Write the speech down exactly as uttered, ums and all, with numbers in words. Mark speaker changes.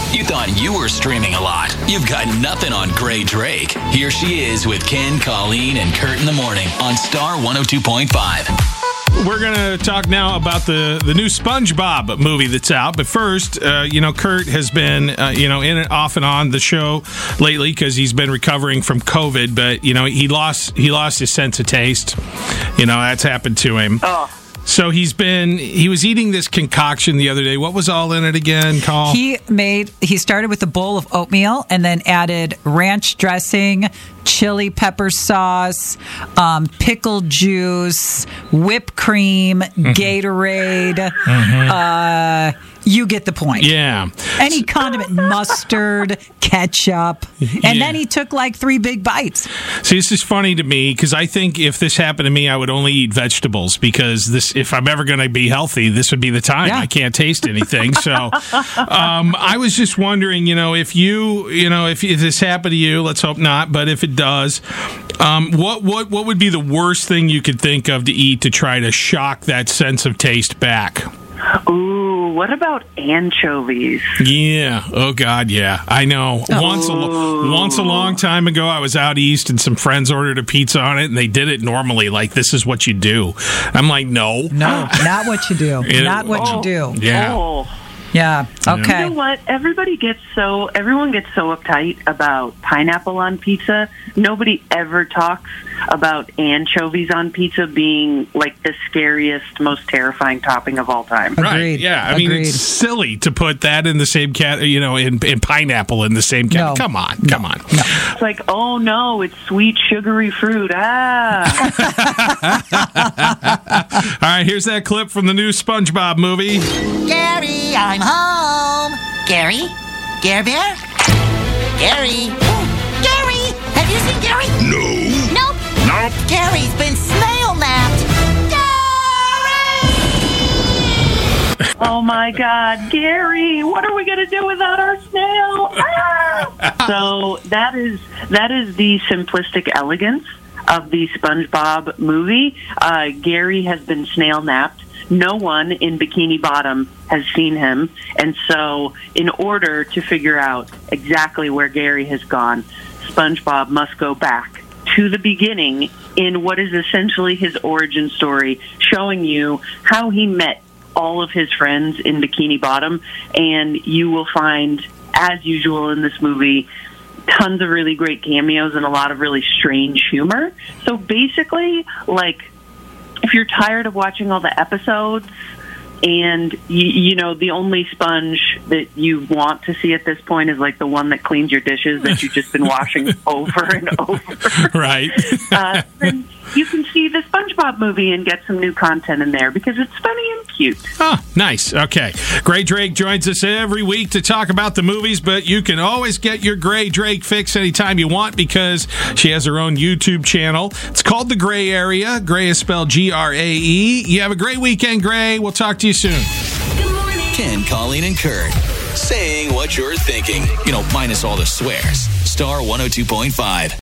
Speaker 1: You thought you were streaming a lot. You've got nothing on Gray Drake. Here she is with Ken, Colleen, and Kurt in the morning on Star one oh two point five.
Speaker 2: We're going to talk now about the, the new SpongeBob movie that's out. But first, uh, you know, Kurt has been, uh, you know, in and off and on the show lately because he's been recovering from COVID. But, you know, he lost he lost his sense of taste. You know, that's happened to him.
Speaker 3: Oh.
Speaker 2: So he's been, he was eating this concoction the other day. What was all in it again, Call?
Speaker 4: He made, he started with a bowl of oatmeal and then added ranch dressing, chili pepper sauce, um, pickle juice, whipped cream, mm-hmm. Gatorade. Mm-hmm. Uh, you get the point.
Speaker 2: Yeah.
Speaker 4: Any condiment, mustard, ketchup. And
Speaker 2: yeah.
Speaker 4: then he took like three big bites.
Speaker 2: See, this is funny to me because I think if this happened to me, I would only eat vegetables because this, if I'm ever going to be healthy, this would be the time.
Speaker 4: Yeah.
Speaker 2: I can't taste anything. So um, I was just wondering, you know, if you, you know, if, if this happened to you, let's hope not, but if it does, um, what, what, what would be the worst thing you could think of to eat to try to shock that sense of taste back?
Speaker 3: Ooh, what about anchovies?
Speaker 2: Yeah. Oh, God, yeah. I know.
Speaker 3: Oh.
Speaker 2: Once a, lo- once a long time ago, I was out east and some friends ordered a pizza on it, and they did it normally, like, this is what you do. I'm like, no.
Speaker 4: No, not what you do.
Speaker 2: It,
Speaker 4: not what
Speaker 3: oh,
Speaker 4: you do.
Speaker 2: Yeah.
Speaker 3: Oh.
Speaker 4: Yeah. Okay.
Speaker 3: You know what? Everybody gets so, everyone gets so uptight about pineapple on pizza. Nobody ever talks about anchovies on pizza being like the scariest, most terrifying topping of all time.
Speaker 2: Right.
Speaker 4: Agreed.
Speaker 2: Yeah. I mean,
Speaker 4: Agreed.
Speaker 2: it's silly to put that in the same cat, you know, in, in pineapple in the same cat.
Speaker 4: No.
Speaker 2: Come on. Come on.
Speaker 4: No.
Speaker 3: It's like, oh no, it's sweet, sugary fruit. Ah.
Speaker 2: All right. Here's that clip from the new SpongeBob movie.
Speaker 5: Gary, I'm home. Gary? Gare Bear? Gary? Gary! Have you seen Gary?
Speaker 6: No.
Speaker 5: Nope.
Speaker 6: Nope.
Speaker 5: Gary's been snail napped. Gary!
Speaker 3: Oh my God, Gary, what are we going to do without our snail? Ah! So that is that is the simplistic elegance of the SpongeBob movie. Uh, Gary has been snail napped. No one in Bikini Bottom has seen him. And so in order to figure out exactly where Gary has gone, SpongeBob must go back to the beginning in what is essentially his origin story, showing you how he met all of his friends in Bikini Bottom. And you will find, as usual in this movie, tons of really great cameos and a lot of really strange humor. So basically, like, if you're tired of watching all the episodes and, you, you know, the only sponge that you want to see at this point is, like, the one that cleans your dishes that you've just been washing over and over.
Speaker 2: Right.
Speaker 3: uh, then you can see the SpongeBob movie and get some new content in there because it's funny and cute.
Speaker 2: Oh, nice. Okay. Gray Drake joins us every week to talk about the movies, but you can always get your Gray Drake fix anytime you want because she has her own YouTube channel. It's called The Gray Area. Gray is spelled G R A E. You have a great weekend, Gray. We'll talk to you soon.
Speaker 1: Good morning. Ken, Colleen, and Kurt saying what you're thinking. You know, minus all the swears. Star one oh two point five.